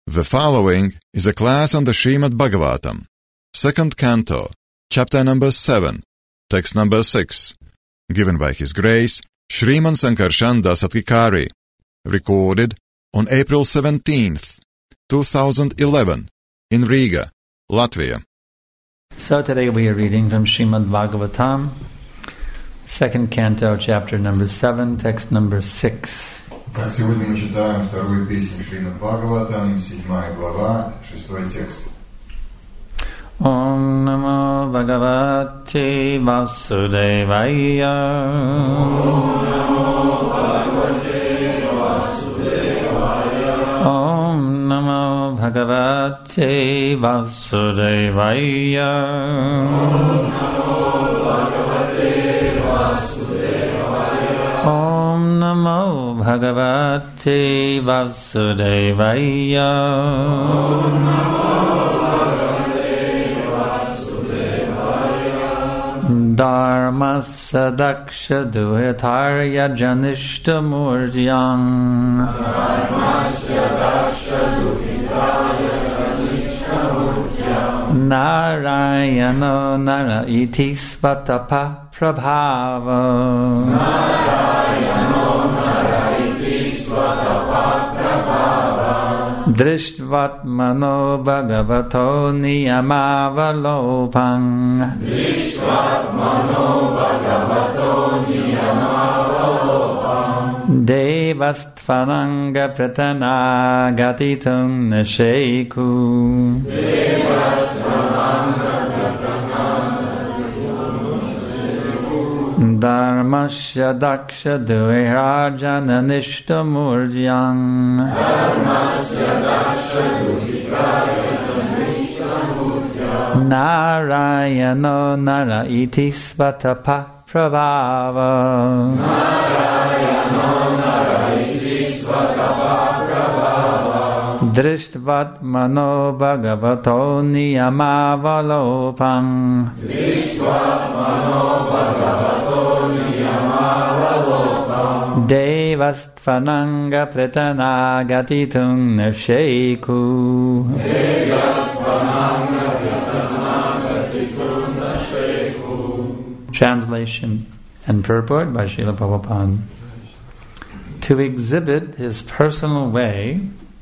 The following is a class on the Srimad Bhagavatam, 2nd Canto, Chapter number 7, Text number 6, given by His Grace, Sriman Sankarshan Dasatkikari, recorded on April 17th, 2011, in Riga, Latvia. So today we are reading from Srimad Bhagavatam, 2nd Canto, Chapter number 7, Text number 6. Так, сегодня мы читаем вторую песню Шримад Бхагаватам, 7 глава, 6 текст. Om Namo Bhagavate Vasudevaya. Om Namo Bhagavate Vasudevaya. Om Namo Bhagavate Vasudevaya. Dharmasya daksha duhitarya janishta murjyang. Narayano nara iti svatapa prabhava. Drishtvatmano bhagavato niyamavalopang. Devastvananga pratanagatitum nasheku. Dharmasya daksha duirajana nishtamurjyang. Narayano nara iti svatapa prabhava. Drishtvatmano bhagavato niyamavalopang. Devastvananga pratanagatitum nasheku. Translation and purport by Srila Prabhupada. To exhibit his personal way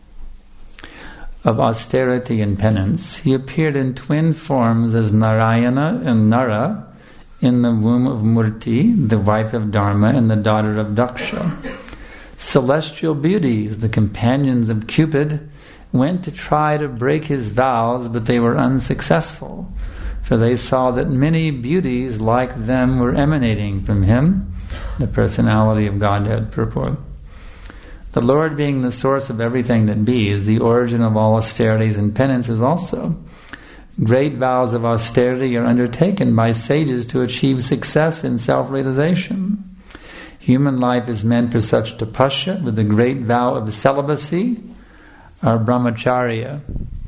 of austerity and penance, he appeared in twin forms as Narayana and Nara in the womb of Murti, the wife of Dharma and the daughter of Daksha. Celestial beauties, the companions of Cupid, went to try to break his vows, but they were unsuccessful, for they saw that many beauties like them were emanating from him, the personality of Godhead, purport. The Lord, being the source of everything that be, is the origin of all austerities and penances also. Great vows of austerity are undertaken by sages to achieve success in self-realization. Human life is meant for such tapasya, with the great vow of celibacy, or brahmacharya.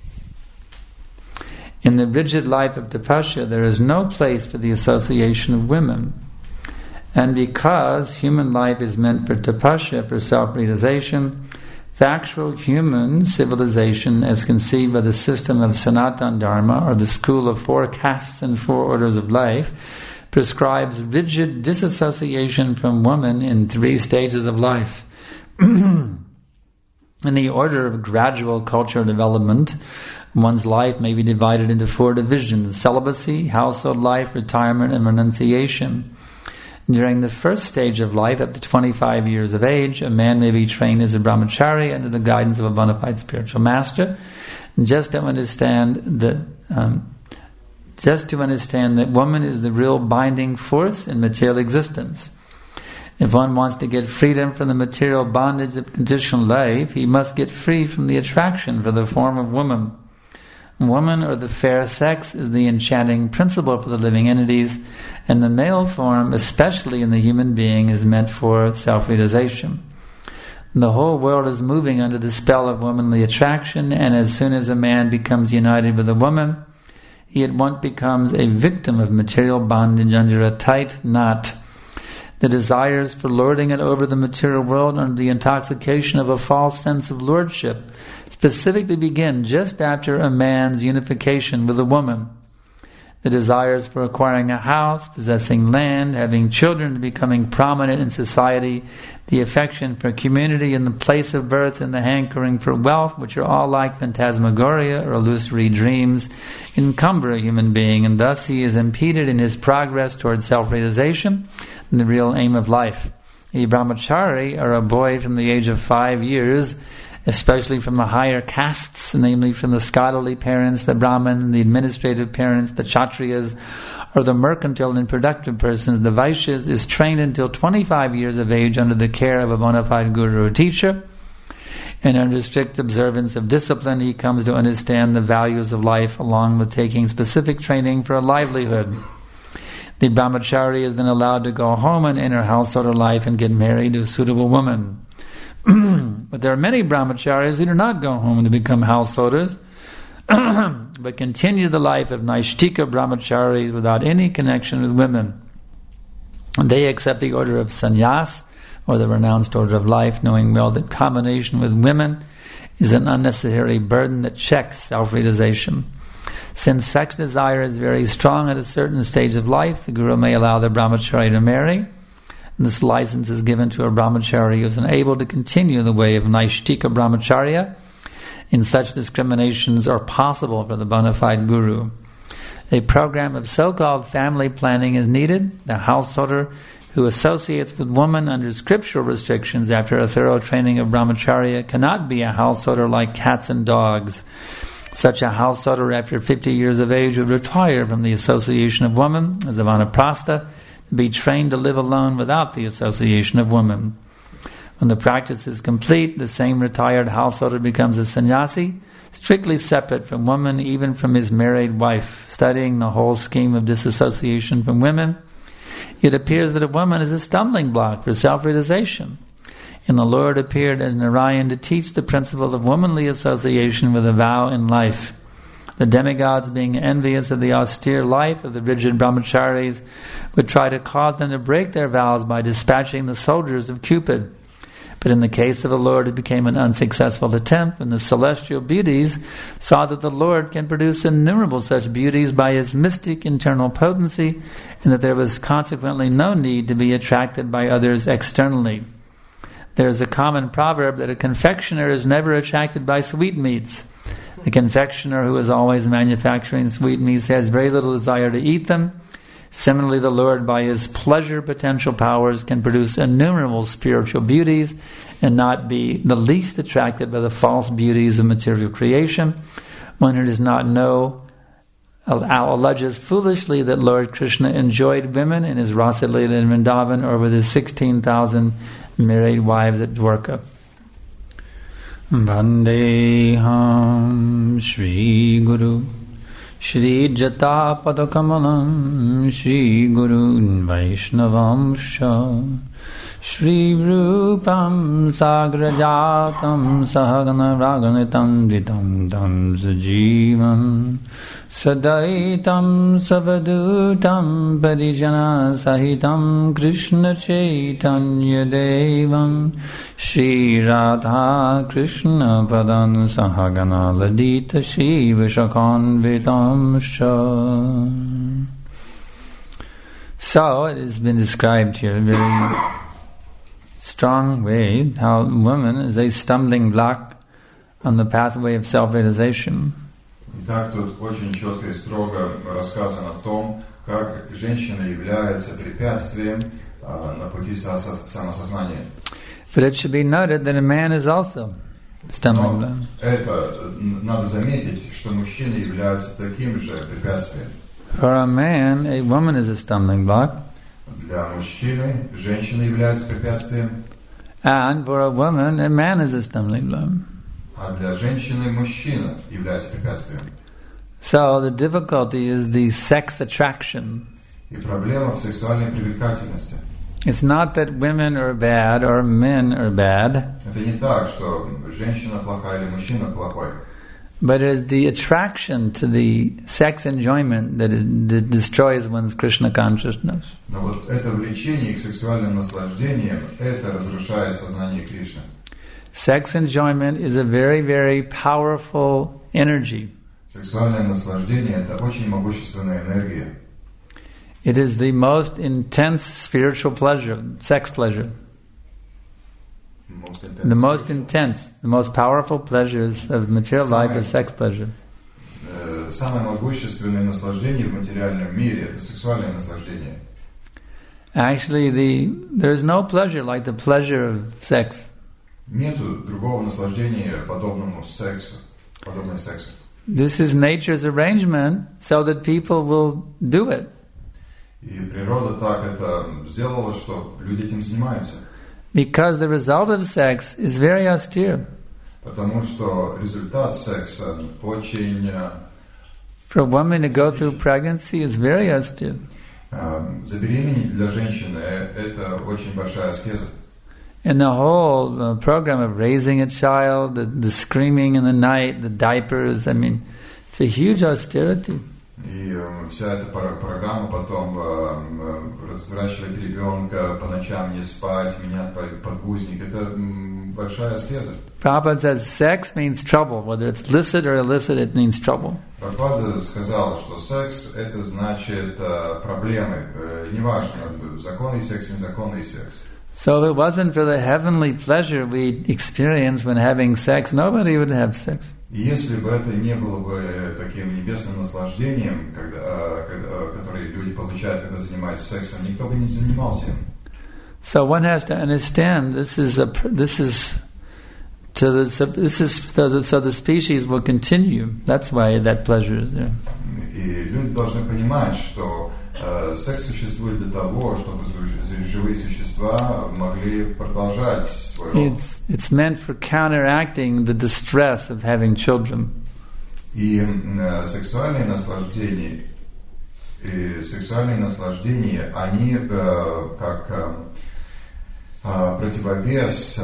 In the rigid life of tapasya, there is no place for the association of women. And because human life is meant for tapasya, for self-realization, factual human civilization, as conceived by the system of Sanatana Dharma, or the school of 4 castes and 4 orders of life, prescribes rigid disassociation from woman in 3 stages of life. In the order of gradual cultural development, one's life may be divided into 4 divisions: celibacy, household life, retirement, and renunciation. During the first stage of life, up to 25 years of age, a man may be trained as a brahmachari under the guidance of a bona fide spiritual master, just to understand that woman is the real binding force in material existence. If one wants to get freedom from the material bondage of conditional life, he must get free from the attraction for the form of woman. Woman, or the fair sex, is the enchanting principle for the living entities, and the male form, especially in the human being, is meant for self-realization. The whole world is moving under the spell of womanly attraction, and as soon as a man becomes united with a woman, he at once becomes a victim of material bondage under a tight knot. The desires for lording it over the material world under the intoxication of a false sense of lordship specifically begin just after a man's unification with a woman. The desires for acquiring a house, possessing land, having children, becoming prominent in society, the affection for community in the place of birth, and the hankering for wealth, which are all like phantasmagoria or illusory dreams, encumber a human being, and thus he is impeded in his progress towards self-realization and the real aim of life. A brahmachari, or a boy from the age of 5 years, especially from the higher castes, namely from the scholarly parents, the Brahmin, the administrative parents, the Kshatriyas, or the mercantile and productive persons, the Vaishyas, is trained until 25 years of age under the care of a bona fide guru or teacher. And under strict observance of discipline, he comes to understand the values of life along with taking specific training for a livelihood. The brahmachari is then allowed to go home and enter householder life and get married to a suitable woman. But there are many brahmacharis who do not go home to become householders, but continue the life of Naishtika brahmacharis without any connection with women. They accept the order of sannyas, or the renounced order of life, knowing well that combination with women is an unnecessary burden that checks self-realization. Since sex desire is very strong at a certain stage of life, the Guru may allow the brahmachari to marry. This license is given to a brahmachari who is unable to continue the way of Naishtika brahmacharya. In such discriminations are possible for the bona fide guru. A program of so-called family planning is needed. The householder who associates with woman under scriptural restrictions after a thorough training of brahmacharya cannot be a householder like cats and dogs. Such a householder after 50 years of age would retire from the association of woman as a vanaprastha, to be trained to live alone without the association of women. When the practice is complete, the same retired householder becomes a sannyasi, strictly separate from woman, even from his married wife, studying the whole scheme of disassociation from women. It appears that a woman is a stumbling block for self-realization. And the Lord appeared as Narayan to teach the principle of womanly association with a vow in life. The demigods, being envious of the austere life of the rigid brahmacharis, would try to cause them to break their vows by dispatching the soldiers of Cupid. But in the case of the Lord, it became an unsuccessful attempt when the celestial beauties saw that the Lord can produce innumerable such beauties by his mystic internal potency, and that there was consequently no need to be attracted by others externally. There is a common proverb that a confectioner is never attracted by sweetmeats. The confectioner who is always manufacturing sweetmeats has very little desire to eat them. Similarly, the Lord, by his pleasure potential powers, can produce innumerable spiritual beauties and not be the least attracted by the false beauties of material creation. One who does not know alleges foolishly that Lord Krishna enjoyed women in his Rasa Leela in Vrindavan or with his 16,000 married wives at Dwarka. Vandeham Shri Guru Shri Jata Padakamalam Shri Guru Vaishnavamsha Shri Rupam Sagrajatam Sahagana Raganitam Ditam Tam Sajivam Sadaitam Savadutam Parijana Sahitam Krishna Chaitanya Devam Shri Radha Krishna Padan Sahagana Ladita Shri Vishakanvitam Shah. So it has been described here in a very strong way how woman is a stumbling block on the pathway of self-realization. Итак, тут очень четко и строго рассказано о том, как женщина является препятствием на пути самосознания. But it should be noted that a man is also a stumbling block. Это надо заметить, что мужчины являются таким же препятствием. For a man, a woman is a stumbling block. Для мужчины женщина является препятствием. And for a woman, a man is a stumbling block. А для женщины мужчина является препятствием. So the difficulty is the sex attraction. И проблема в сексуальной привлекательности. It's not that women are bad or men are bad. Это не так, что женщина плохая или мужчина плохой. But it is the attraction to the sex enjoyment that destroys one's Krishna consciousness. Но вот это влечение к сексуальным наслаждениям, это разрушает сознание Кришны. Sex enjoyment is a very, very powerful energy. Сексуальное наслаждение – это очень могущественная энергия. It is the most intense spiritual pleasure, sex pleasure. The most intense, the most powerful pleasures of material life is sex pleasure. Самое могущественное наслаждение в материальном мире – это сексуальное наслаждение. Actually, there is no pleasure like the pleasure of sex. Нету другого наслаждения подобному сексу. This is nature's arrangement so that people will do it. И природа так это сделала, что люди этим занимаются. Because the result of sex is very austere. Потому что результат секса очень... For a woman to go through pregnancy is very austere. Забеременеть для женщины – это очень большая аскеза. And the whole program of raising a child, the screaming in the night, the diapers, I mean, it's a huge austerity. И вся эта программа потом взращивать ребенка, по ночам не спать, менять подгузник, это большая аскеза. Prabhupada says sex means trouble. Whether it's licit or illicit, it means trouble. Прабхупада сказал, что секс – это значит проблемы. Неважно, законный секс, незаконный секс. So if it wasn't for the heavenly pleasure we experience when having sex, nobody would have sex. И если бы это не было бы таким небесным наслаждением, которое люди получают, когда занимаются сексом, никто бы не занимался им. So one has to understand so the species will continue. That's why that pleasure is there. И люди должны понимать, что секс существует для того, чтобы живые существа могли продолжать свой род. It's meant for counteracting the distress of having children. И сексуальные наслаждения, они как противовес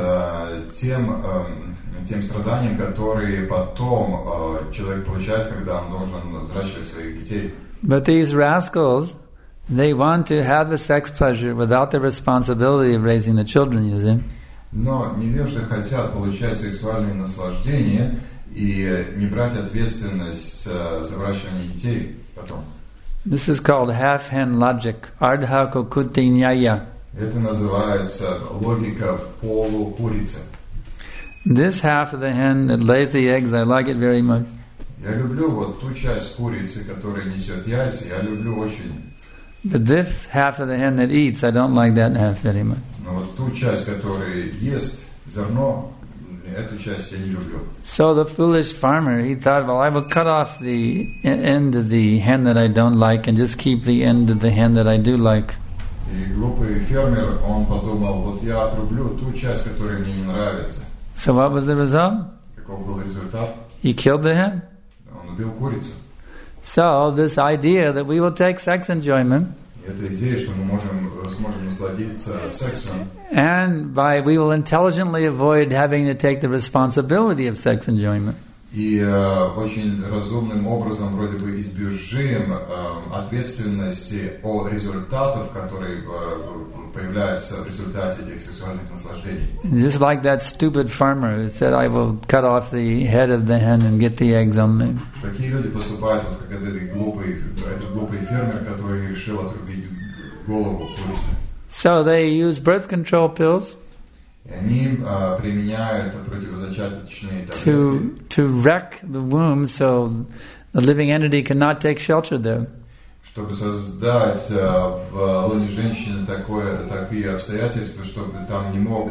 тем страданиям, которые потом человек получает, когда он должен взращивать своих детей. But these rascals, they want to have the sex pleasure without the responsibility of raising the children, you see. Но невежды хотят получать сексуальные наслаждения и не брать ответственность за выращивание детей потом. This is called half-hen logic, ardha kokuti nyaya. Это называется логика полукурицы. This half of the hen that lays the eggs, I like it very much. Я люблю вот ту часть курицы, которая несет яйца, я люблю очень. But this half of the hen that eats, I don't like that half very much. Но вот ту часть, которая ест зерно, эту часть я не люблю. So the foolish farmer, he thought, well, I will cut off the end of the hen that I don't like and just keep the end of the hen that I do like. И глупый фермер, он подумал, вот я отрублю ту часть, которая мне не нравится. So what was the result? Каков был результат? He killed the hen. Он убил курицу. So this idea that we will take sex enjoyment, эта идея, что мы сможем насладиться сексом, and we will intelligently avoid having to take the responsibility of sex enjoyment. И очень разумным образом вроде бы избежим ответственности о результатах, которые появляются в результате этих сексуальных наслаждений. Just like that stupid farmer who said, I will cut off the head of the hen and get the eggs only. Такие люди поступают, вот как этот глупый фермер, который решил отрубить голову курицы. So they use birth control pills. И они применяют противозачаточные таблетки. To wreck the womb so the living entity cannot take shelter there. Чтобы создать в лоне женщины такие обстоятельства, чтобы там не мог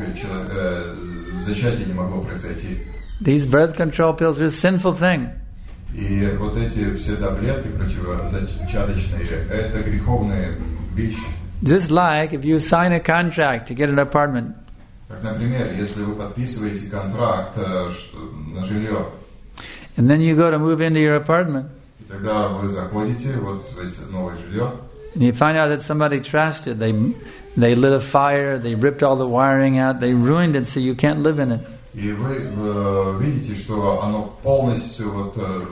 зачатие не могло произойти. These birth control pills are a sinful thing. И вот эти все таблетки противозачаточные, это греховные вещи. Just like if you sign a contract to get an apartment. Как, например, если вы подписываете контракт на жилье. And then you go to move into your apartment. И тогда вы заходите вот в это новое жилье. And you find out that somebody trashed it. They lit a fire, they ripped all the wiring out, they ruined it so you can't live in it. И вы видите, что оно полностью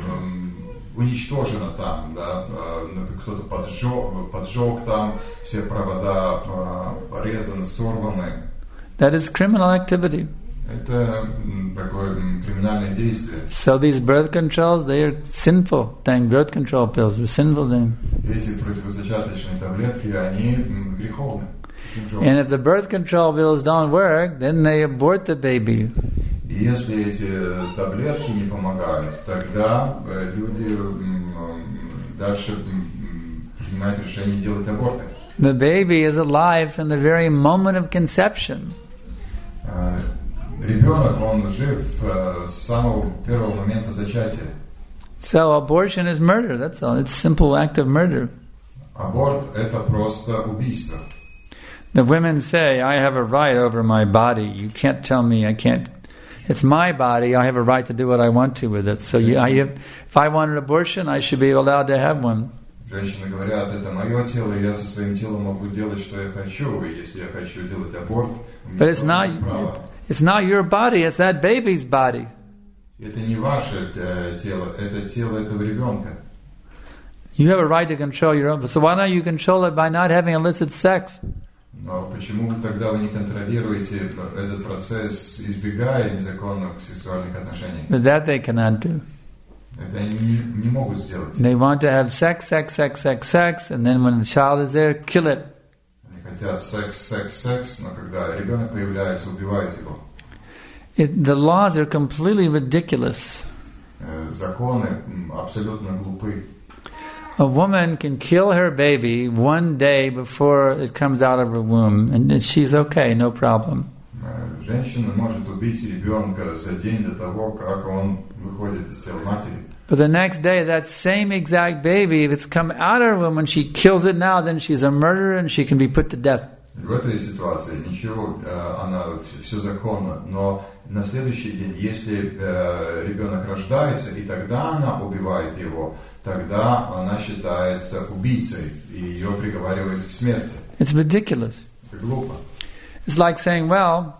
уничтожено там, да, кто-то поджег там, все провода порезаны, сорваны. That is criminal activity. Это такое криминальное действие. So these birth controls, they are sinful. Birth control pills are sinful thing. Эти противозачаточные таблетки, они греховны. And if the birth control pills don't work, then they abort the baby. И если эти таблетки не помогают, тогда люди дальше принимают решение делать аборты. The baby is alive from the very moment of conception. Ребенок, он жив с самого первого момента зачатия. So abortion is murder, that's all. It's a simple act of murder. Аборт – это просто убийство. The women say, I have a right over my body. You can't tell me I can't. It's my body. I have a right to do what I want to with it. So if I want an abortion, I should be allowed to have one. Женщины говорят, это мое тело, и я со своим телом могу делать, что я хочу. И если я хочу делать аборт, But it's not your body, it's that baby's body. Это не ваше тело, это тело этого ребенка. You have a right to control your own. So why don't you control it by not having illicit sex? Но почему тогда вы не контролируете этот процесс, избегая незаконных сексуальных отношений? But that they cannot do. Это они не могут сделать. They want to have sex, and then when the child is there, kill it. Они хотят секс, но когда ребенок появляется, убивают его. The laws are completely ridiculous. Законы абсолютно глупы. A woman can kill her baby one day before it comes out of her womb, and she's okay, no problem. Женщина может убить ребенка за день до того, как он выходит из тела матери. But the next day, that same exact baby, if it's come out of her womb and she kills it now, then she's a murderer and she can be put to death. В этой ситуации ничего, она все законно, но на следующий день, если ребенок рождается, и тогда она убивает его, тогда она считается убийцей, и ее приговаривают к смерти. It's ridiculous. Это глупо. It's like saying, well,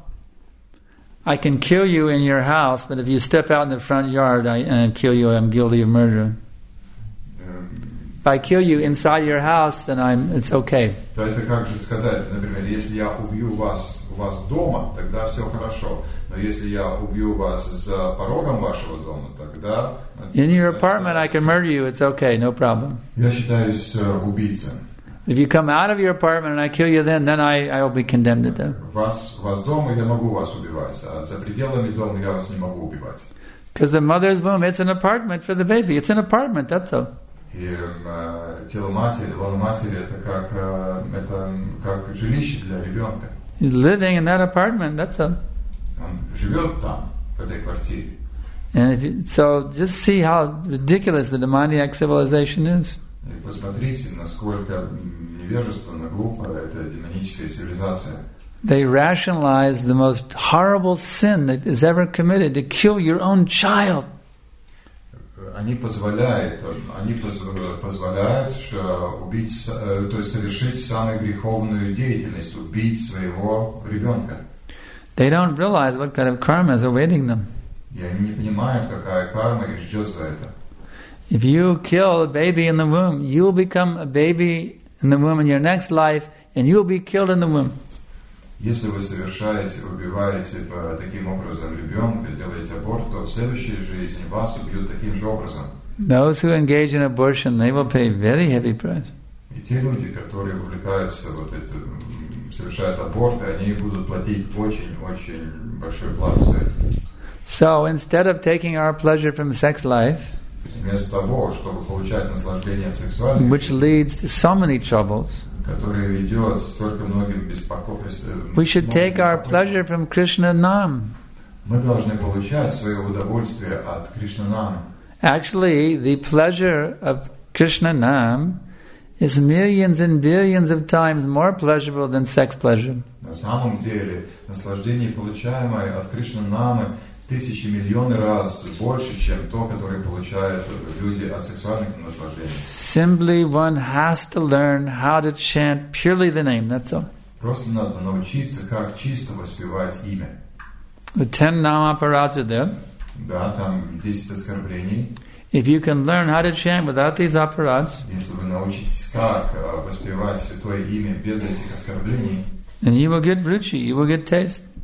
I can kill you in your house, but if you step out in the front yard and kill you, I'm guilty of murder. If I kill you inside your house, then it's okay. То это как же сказать, например, если я убью вас у вас дома, тогда все хорошо. Но если я убью вас за порогом вашего дома, тогда... In your apartment, I can murder you. It's okay, no problem. Я считаюсь убийцей. If you come out of your apartment and I kill you, then I will be condemned to death. Вас дома я могу вас убивать, а за пределами дома я вас не могу убивать. Because the mother's womb, it's an apartment for the baby. It's an apartment, that's all. И тело матери, лоно матери, это как жилище для ребенка. He's living in that apartment, that's all. Он живет там, в этой квартире. And so just see how ridiculous the demoniac civilization is. И посмотрите, насколько невежественно, глупо эта демоническая цивилизация. They rationalize the most horrible sin that is ever committed, to kill your own child. Они позволяют убить, то есть совершить самую греховную деятельность, убить своего ребенка. They don't realize what kind of karma is awaiting them. И они не понимают, какая карма их ждет за это. If you kill a baby in the womb, you will become a baby in the womb in your next life, and you will be killed in the womb. Если вы убиваете таким образом ребенка, делаете аборт, то в следующей жизни вас убьют таким же образом. Those who engage in abortion, they will pay very heavy price. И те люди, которые увлекаются совершают аборты, они будут платить очень-очень большую плату за это. So instead of taking our pleasure from sex life, вместо того, чтобы получать наслаждение от сексуальной which leads to so many troubles, которое ведет столько многих беспокойств, we should take our pleasure from Krishna Nam. Мы должны получать свое удовольствие от Кришна Намы. Actually, the pleasure of Krishna Nam is millions and billions of times more pleasurable than sex pleasure. На самом деле, наслаждение, получаемое от Кришна Намы, тысячи, миллионы раз больше, чем то, которое получают люди от сексуальных наслаждений. Simply one has to learn how to chant purely the name, that's all. Просто надо научиться, как чисто воспевать имя. The 10 Namaparats are there. Да, там 10 оскорблений. If you can learn how to chant without these aparats, если вы научитесь, как воспевать святое имя без этих оскорблений, then you will get ruchi, you will get taste.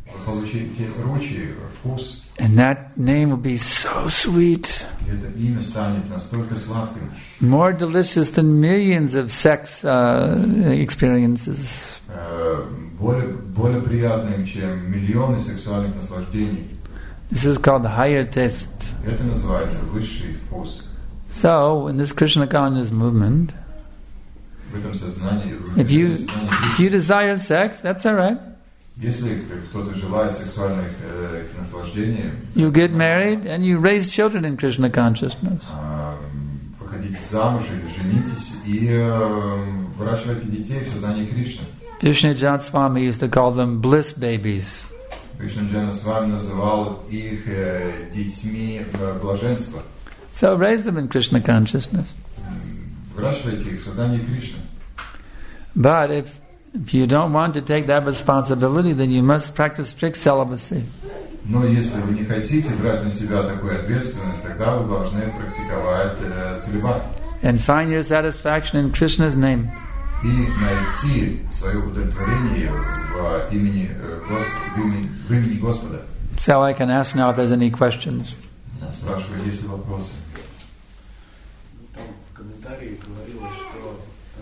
Вы получите ручи, вкус. And that name will be so sweet. И это имя станет настолько сладким. More delicious than millions of sex experiences. Более приятным, чем миллионы сексуальных наслаждений. This is called higher taste. Это называется высший вкус. So, in this Krishna conscious movement, В этом сознании, if you desire sex, that's all right. Если кто-то желает сексуальных наслаждений, you get married and you raise children in Krishna consciousness. Выходите замуж или женитесь и выращивайте детей в сознании Кришны. Vishnujanat Swami used to call them bliss babies. Vishnujanat Swami называл их детьми блаженства. So raise them in Krishna consciousness. Выращивайте их в сознании Кришны. But if you don't want to take that responsibility, then you must practice strict celibacy. Но если вы не хотите брать на себя такую ответственность, тогда вы должны практиковать целибат. And find your satisfaction in Krishna's name. И найти свое удовлетворение в имени Господа. So I can ask now if there's any questions. Спрашиваю, есть ли вопросы. Там в комментарии говорилось, что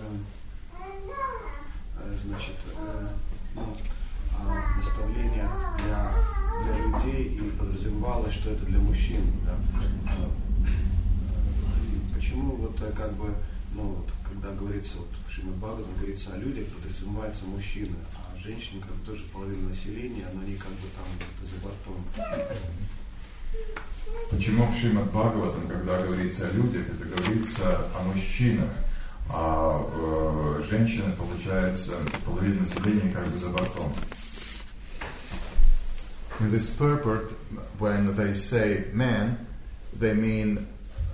значит, наставление для людей, и подразумевалось, что это для мужчин. Да? Почему вот как бы, вот, когда говорится вот в Шримад Бхагаватам, говорится о людях, подразумеваются мужчины, а женщины как бы тоже половина населения, но они как бы там за бортом. Почему в Шримад Бхагаватам, когда говорится о людях, это говорится о мужчинах, а женщины, получается, половина населения как бы за бортом? In this purport, when they say man, they mean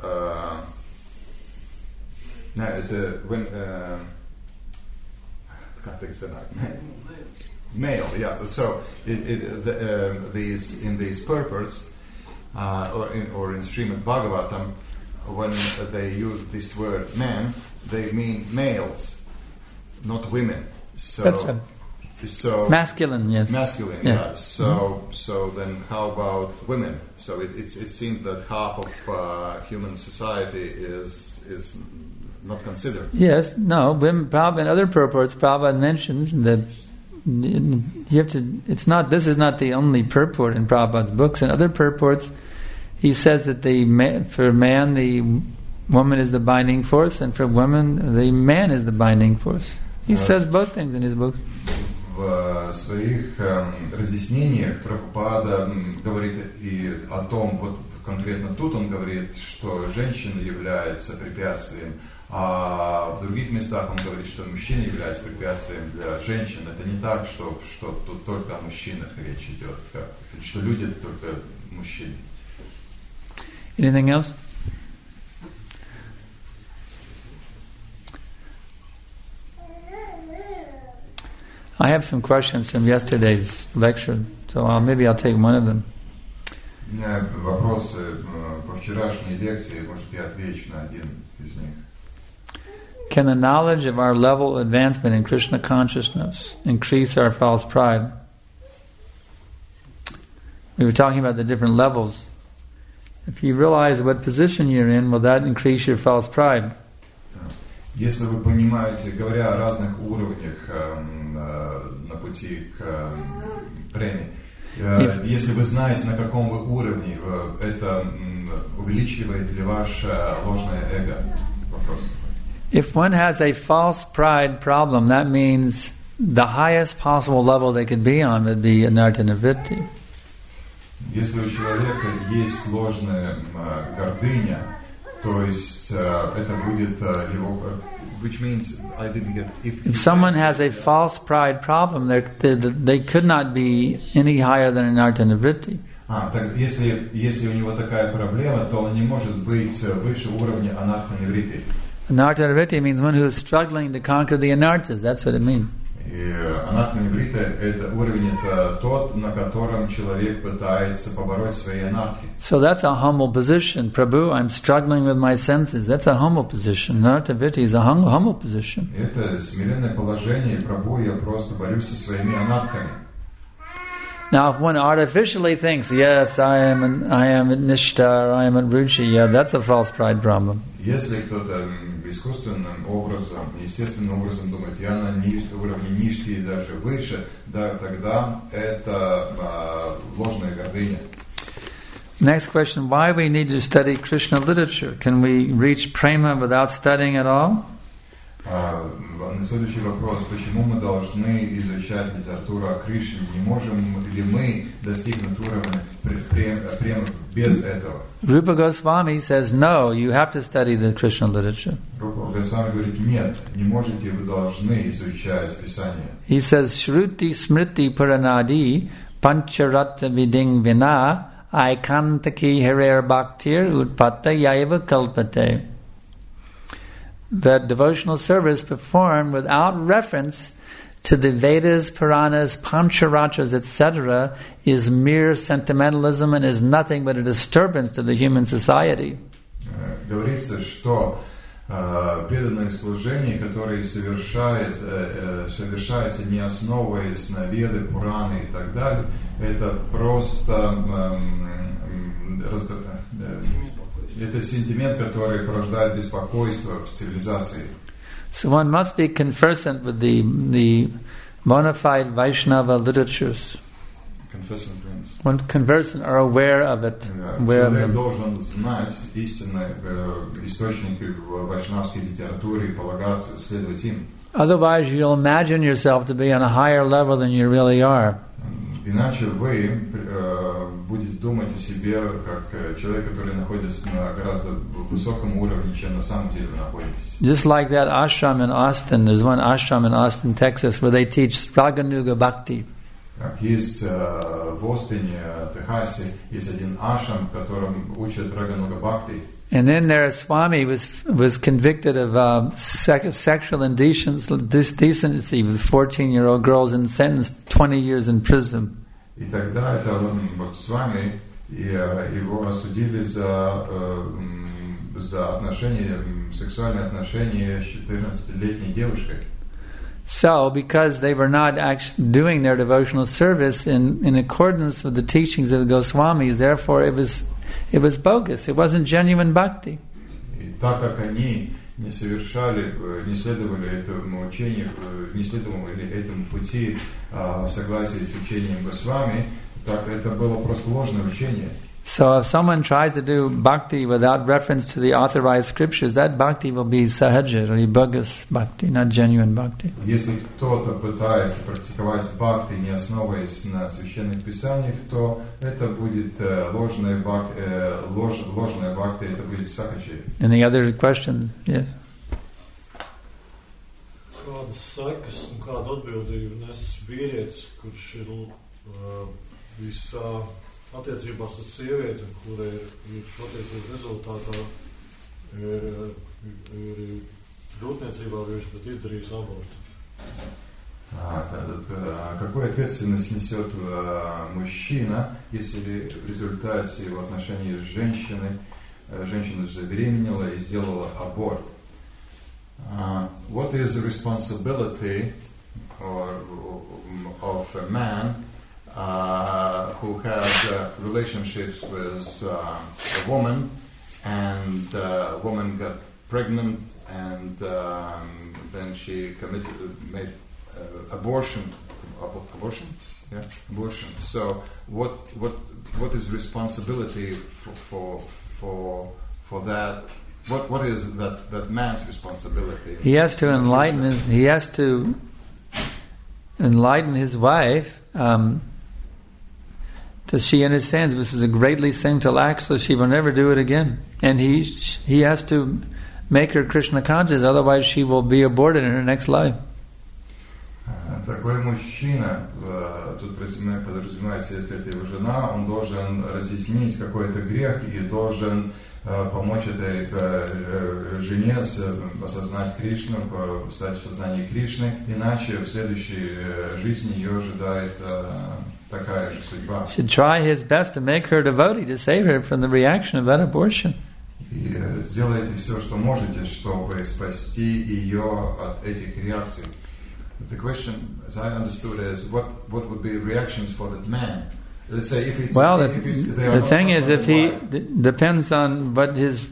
male. Yeah. So these in these purports, or in Srimad Bhagavatam, when they use this word man, they mean males, not women. So that's right. So masculine, yes. Masculine, yeah. So then how about women? So it seems that half of human society is not considered. Yes, no. Women, Prabhupada, in other purports, Prabhupada mentions that you have to. It's not. This is not the only purport in Prabhupada's books. In other purports, he says that for man the woman is the binding force, and for women the man is the binding force. He says both things in his books. В своих разъяснениях Прабхупада говорит и о том, вот конкретно тут он говорит, что женщина является препятствием, а в других местах он говорит, что мужчина является препятствием для женщин. Это не так, что тут только о мужчинах речь идет, что люди это только мужчины. Anything else? I have some questions from yesterday's lecture, so maybe I'll take one of them. У меня вопросы по вчерашней лекции, может, я отвечу на один из них. Can the knowledge of our level of advancement in Krishna consciousness increase our false pride? We were talking about the different levels. If you realize what position you're in, will that increase your false pride? Если вы понимаете, говоря о разных уровнях на пути к преми, если вы знаете, на каком вы уровне, это увеличивает ли ваше ложное эго? Вопрос. If one has a false pride problem, that means the highest possible level they could be on would be anartha nivritti. Если у человека есть ложная гордыня, то есть это будет его, which means I didn't get. If someone has a false pride problem, they could not be any higher than anartha nivritti. Так если у него такая проблема, то он не может быть выше уровня анартха ниврити. Anartha nivritti means one who is struggling to conquer the anarthas. That's what it means. И анартха ниврита это уровень, это тот, на котором человек пытается побороть свои анархи. So that's a humble position. Prabhu, I'm struggling with my senses. That's a humble position. Anartha nivritti is a humble position. Это смиренное положение. Прабху, я просто борюсь со своими анархами. Now, if one artificially thinks, yes, I am at Nishta, or I am at Ruchi, yeah, that's a false pride problem. Если кто-то искусственным образом, естественным образом думает, я на уровне нишки и даже выше, да, тогда это ложная гордыня. Next question, why we need to study Krishna literature? Can we reach prema without studying at all? Следующий вопрос, почему мы должны изучать литературу о Кришне? Не можем ли мы достигнуть уровня према без этого? Rupa Goswami says, no, you have to study the Krishna literature. Rupa Goswami говорит, нет, не можете, вы должны изучать Писание. He says, Shruti Smriti Puranadi Pancharatta Viding Vina Aikantaki Hirer Bhaktir Utpatta Yaiva Kalpate. That devotional service performed without reference to the Vedas, Puranas, Pancharatras, etc. is mere sentimentalism and is nothing but a disturbance to the human society. Говорится, что преданное служение, которое совершается не основываясь на Веды, Пураны и так далее, это просто это сентимент, который порождает беспокойство в цивилизации. So one must be conversant with the bona fide Vaishnava literatures. One conversant or aware of it. Человек должен знать истинные источники в вайшнавской литературе и полагаться, следовать им. Otherwise, you'll imagine yourself to be on a higher level than you really are. Иначе вы будете думать о себе как человек, который находится на гораздо высоком уровне, чем на самом деле вы находитесь. Just like that ashram in Austin, there's one ashram in Austin, Texas, where they teach Raganuga Bhakti. Как есть в Остине, Техасе, есть один ашрам, в котором учат Рагануга Бхакти. And then their Swami was convicted of sexual indecency with 14-year-old girls and sentenced 20 years in prison. И тогда это Свами, его осудили за сексуальные отношения с 14-летней девушкой. So, because they were not actually doing their devotional service in accordance with the teachings of the Goswamis, therefore it was bogus. It wasn't genuine bhakti. И так как они не следовали этому учению, не следовали этому пути в согласии с учением Госвами, так это было просто ложное учение. So if someone tries to do bhakti without reference to the authorized scriptures, that bhakti will be sahaja, or bogus bhakti, not genuine bhakti. Если кто-то пытается практиковать бхакти, не основываясь на священных писаниях, то это будет ложная бхакти, это будет сахаджи. Any other question? Yes. Kādas sekas un kādu atbildību nes vīrietis, kurš ir visā attiecībās ar sievieti, kura ir šo attiecību rezultātā ir grūtniecībā bijuši, bet izdarījis abortu? Какую ответственность несет мужчина, если в результате в отношении женщина забеременела и сделала аборт? What is the responsibility of a man who has relationships with a woman, and the woman got pregnant, and then she made abortion. So what is responsibility for that? What is that man's responsibility? He has to enlighten his wife. That she understands this is a greatly sinful act, so she will never do it again. And he has to make her Krishna conscious, otherwise she will be aborted in her next life. Такой мужчина, тут подразумевается, если это его жена, он должен разъяснить какой-то грех и должен помочь этой жене осознать Кришну, стать в сознании Кришны, иначе в следующей жизни ее ожидает такая же судьба. Should try his best to make her devotee, to save her from the reaction of that abortion. И сделайте все, что можете, чтобы спасти ее от этих реакций. The question, as I understood, is what would be reactions for that man? Let's say if it's the thing is, if he depends on what his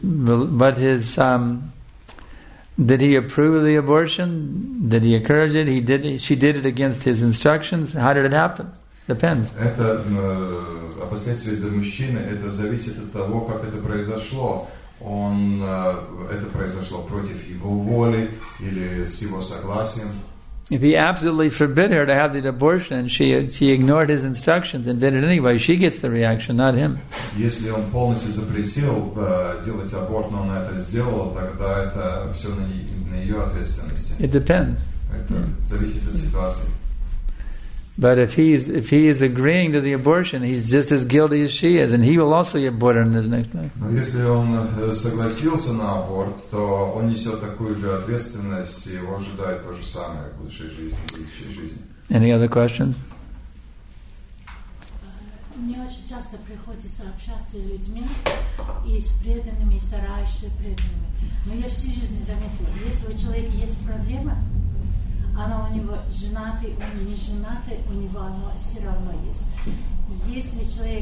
did he approve of the abortion? Did he encourage it? She did it against his instructions. How did it happen? Depends. Это последствия для мужчины. Это зависит от того, как это произошло. Это произошло против его воли или с его согласием. If he absolutely forbid her to have the abortion and she ignored his instructions and did it anyway, she gets the reaction, not him. Если он полностью запретил делать аборт, но она это сделала, тогда это все на ее ответственности. It depends. Это зависит от ситуации. But if he is agreeing to the abortion, he's just as guilty as she is, and he will also get born in his next life. Но если он согласился на аборт, то он несет такую же ответственность, и его ожидает то же самое в будущей жизни. Any other questions? Мне очень часто приходится общаться с людьми, и с преданными, и стараешься преданными. Но я всю жизнь заметила, если у человека есть проблема, она у него женатый, он не женатый, у него оно все равно есть. Если человек,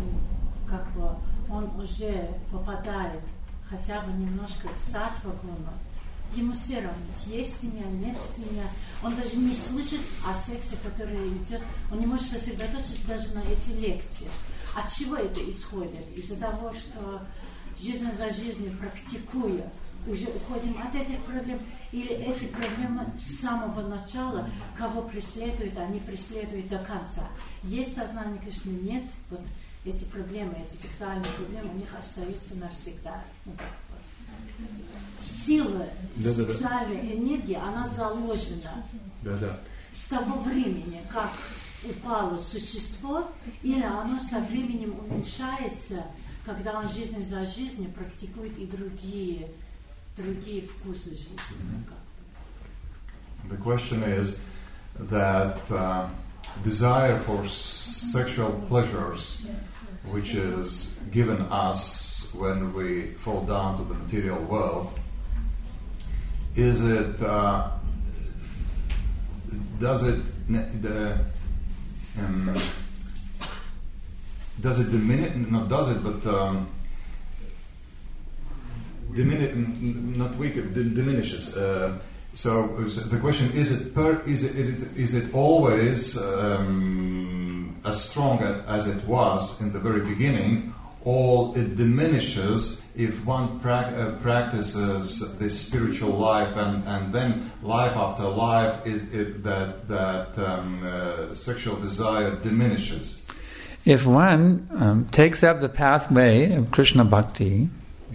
он уже попадает хотя бы немножко в саттва гуна, ему все равно, есть семья, нет семьи. Он даже не слышит о сексе, который идет, он не может сосредоточиться даже на эти лекции. От чего это исходит? Из-за того, что жизнь за жизнью практикуя, уже уходим от этих проблем, или эти проблемы с самого начала, кого преследуют, они преследуют до конца. Есть сознание Кришны, нет, вот эти проблемы, эти сексуальные проблемы, у них остаются навсегда. Сила сексуальной энергии, она заложена с того времени, как упало существо, или оно со временем уменьшается, когда он жизнь за жизнью практикует и другие вкусы жизни. The question is that desire for sexual pleasures, which is given us when we fall down to the material world, is it does it diminish? Not does it, but diminishes. So the question is: is it always as strong as it was in the very beginning, or it diminishes if one practices this spiritual life, and then life after life, sexual desire diminishes? If one takes up the pathway of Krishna Bhakti,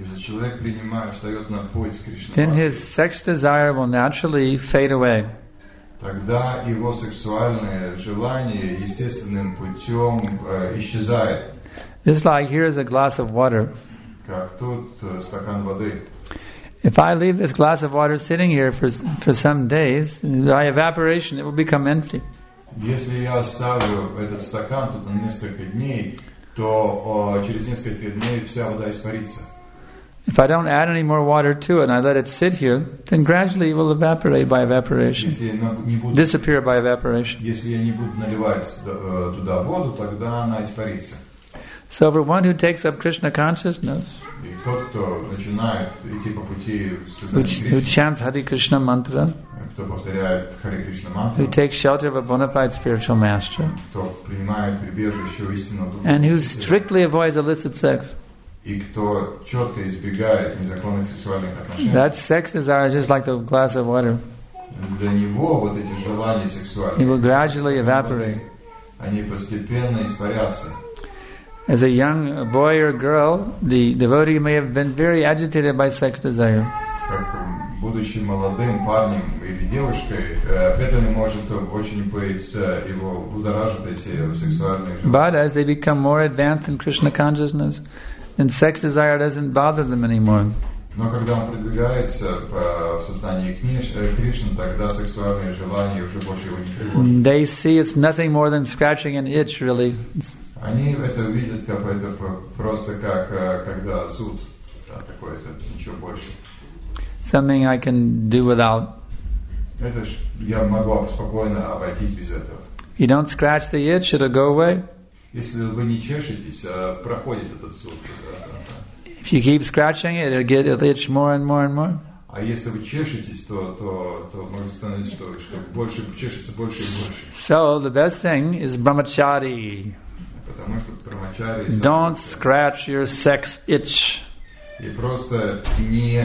then his sex desire will naturally fade away. Тогда его сексуальное желание естественным путем исчезает. Just like here is a glass of water. Как тут стакан воды. If I leave this glass of water sitting here for some days, by evaporation it will become empty. Если я оставлю этот стакан тут на несколько дней, то через несколько дней вся вода испарится. If I don't add any more water to it and I let it sit here, then gradually it will evaporate by evaporation. Disappear by evaporation. Если я не буду наливать туда воду, тогда она испарится. So for one who takes up Krishna consciousness, И тот, кто начинает идти по пути who chants Hare Krishna mantra, кто повторяет Харе Кришна мантру, who takes shelter of a bona fide spiritual master, кто принимает прибежище у истинного духа, and who strictly avoids illicit sex, и кто четко избегает незаконных сексуальных отношений, that sex desire is just like the glass of water. Для него вот эти желания It сексуальные, will gradually evaporate. они постепенно испарятся. As a young boy or girl, the devotee may have been very agitated by sex desire. Как будучи молодым парнем или девушкой, преданный может очень быть, его будоражат эти сексуальные желания. But as they become more advanced in Krishna consciousness, then sex desire doesn't bother them anymore. Но когда он продвигается в сознании Кришны, тогда сексуальные желания уже больше его не тревожат. They see it's nothing more than scratching an itch, really. Они это видят как это просто как когда зуд, такое, это ничего больше. Something I can do without. Это ж я могу спокойно обойтись без этого. You don't scratch the itch, it'll go away. Если вы не чешетесь, проходит этот суд. If you keep scratching it, it'll itch more and more and more. А если вы чешетесь, то может становиться, что больше чешется больше и больше. So the best thing is brahmachari. Потому что брамачари... Don't scratch your sex itch. И просто не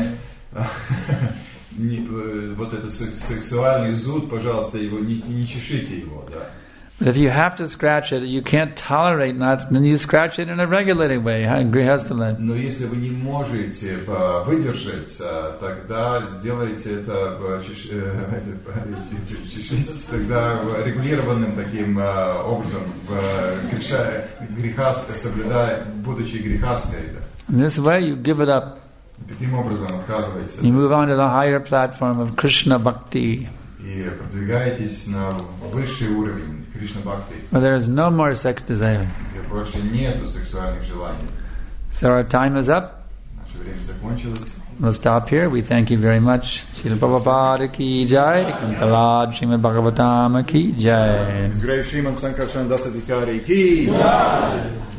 вот этот сексуальный зуд, пожалуйста, его не чешите его, да. But if you have to scratch it, you can't tolerate not, then you scratch it in a regulating way. Но если вы не можете выдержать, тогда делайте это чешитесь тогда регулированным таким образом, греха соблюдая, будучи грехаской. In this way, you give it up. Таким образом отказываетесь. You move on to the higher platform of Krishna Bhakti. И продвигаетесь на высший уровень Кришна Бхакти. Where there is no more sex desire. Где больше нету сексуальных желаний. So our time is up. Наше время закончилось. We'll stop here. We thank you very much. Srila Prabhupada ki jai. Kantalad Srimad Bhagavatam ki jai. His Grace Sriman Sankarshan Das Adhikari ki jai.